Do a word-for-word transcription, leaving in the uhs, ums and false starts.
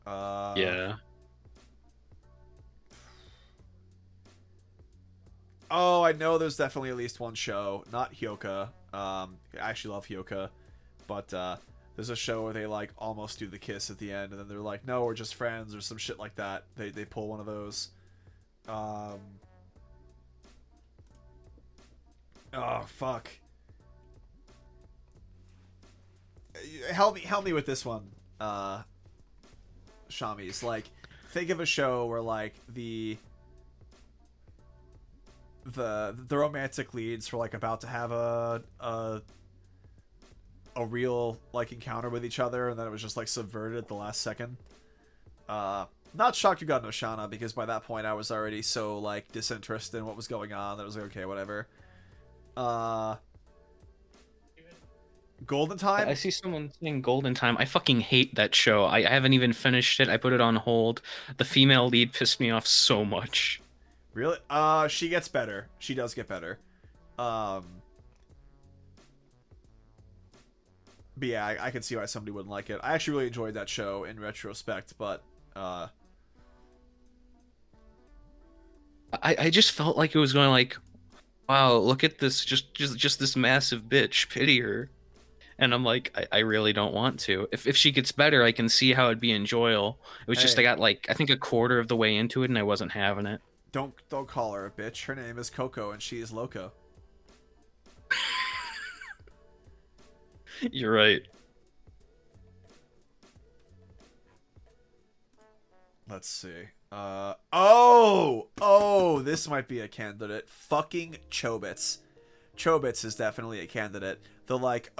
Uh, Yeah. oh, I know there's definitely at least one show, not Hyoka. Um, I actually love Hyoka, but uh, there's a show where they like almost do the kiss at the end, and then they're like, no, we're just friends, or some shit like that. They they pull one of those. Um, oh fuck. Help me, help me with this one, uh, Shamis. Like, think of a show where like the the the romantic leads were like about to have a a a real like encounter with each other, and then it was just like subverted at the last second. Uh, not shocked you got Noshana, because by that point I was already so like disinterested in what was going on that I was like, okay, whatever. Uh, Golden I Time. see someone saying Golden Time. I fucking hate that show. I, I haven't even finished it. I put it on hold. The female lead pissed me off so much. Really? Uh, she gets better. She does get better. Um, but yeah, I, I can see why somebody wouldn't like it. I actually really enjoyed that show in retrospect, but uh, I, I just felt like it was going like, wow, look at this, just just just this massive bitch. Pity her. And I'm like, I, I really don't want to. If if she gets better, I can see how it'd be enjoyable. It was just I hey, got like I think a quarter of the way into it and I wasn't having it. don't don't call her a bitch. Her name is Coco, and she is Loco. You're right. Let's see. Uh oh oh, this might be a candidate. Fucking Chobits. Chobits is definitely a candidate. The like,